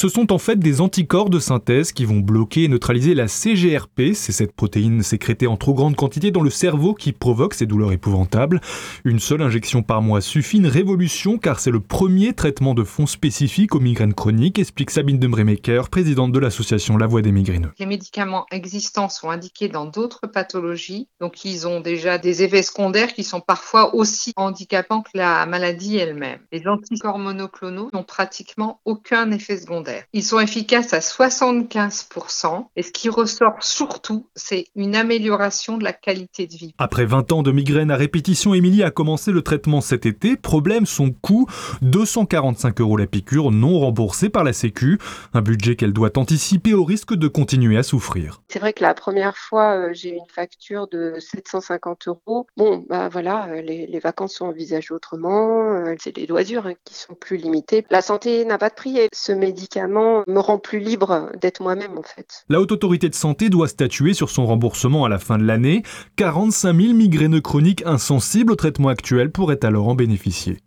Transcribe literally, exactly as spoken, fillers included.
Ce sont en fait des anticorps de synthèse qui vont bloquer et neutraliser la C G R P. C'est cette protéine sécrétée en trop grande quantité dans le cerveau qui provoque ces douleurs épouvantables. Une seule injection par mois suffit, une révolution car c'est le premier traitement de fond spécifique aux migraines chroniques, explique Sabine de Mrémaker, présidente de l'association La Voix des migraineux. Les médicaments existants sont indiqués dans d'autres pathologies, donc ils ont déjà des effets secondaires qui sont parfois aussi handicapants que la maladie elle-même. Les anticorps monoclonaux n'ont pratiquement aucun effet secondaire. Ils sont efficaces à soixante-quinze pour cent et ce qui ressort surtout, c'est une amélioration de la qualité de vie. Après vingt ans de migraines à répétition, Émilie a commencé le traitement cet été. Problème, son coût, deux cent quarante-cinq euros la piqûre, non remboursée par la Sécu. Un budget qu'elle doit anticiper au risque de continuer à souffrir. C'est vrai que la première fois, euh, j'ai eu une facture de sept cent cinquante euros. Bon, bah voilà, euh, les, les vacances sont envisagées autrement. Euh, c'est les loisirs hein, qui sont plus limités. La santé n'a pas de prix et ce médicament me rend plus libre d'être moi-même en fait. La Haute Autorité de Santé doit statuer sur son remboursement à la fin de l'année. quarante-cinq mille migraineux chroniques insensibles au traitement actuel pourraient alors en bénéficier.